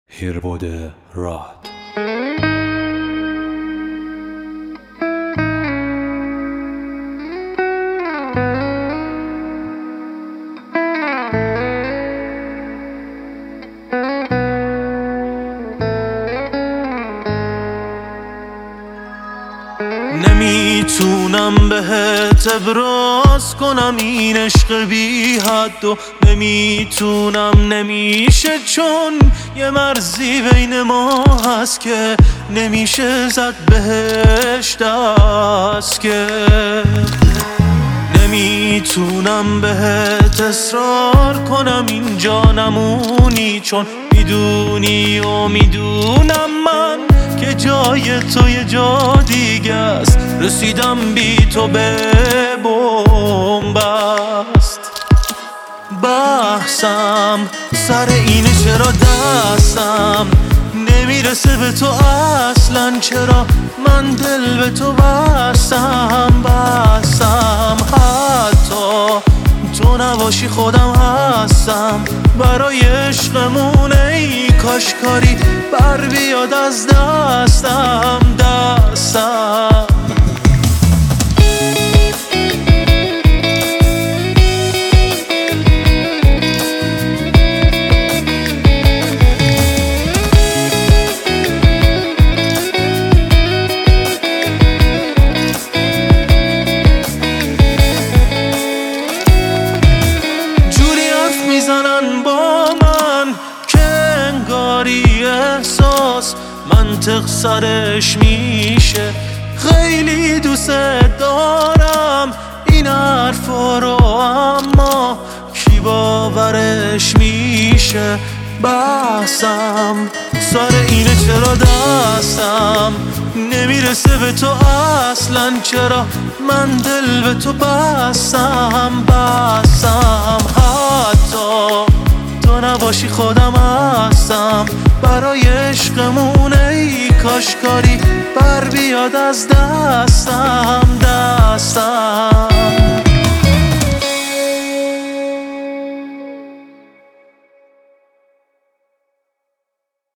هیربود راد. نمیتونم بهت ابراز کنم این عشق بی حد و نمیتونم نمیشه، چون یه مرزی بین ما هست که نمیشه زد بهش دست که نمیتونم بهت اصرار کنم اینجا نمونی، چون میدونی و میدونم من که جای تو یه جا دیگه است. رسیدم بی تو به بن‌بست. بحثم سر اینه چرا دستم نمیرسه به تو اصلا، چرا من دل به تو بستم حتی تو نباشی خودم هستم برای عشقمون. ای کاش کاری بر بیاد از دستم میزنن با من که انگاری احساس منطق سرش میشه. خیلی دوست دارم این حرفا رو، اما کی باورش میشه؟ بحثم سر اینه چرا دستم نمیرسه به تو اصلا، چرا من دل به تو بستم حتی تو نباشی خودم هستم برای عشقمون. ای کاش کاری بر بیاد از دستم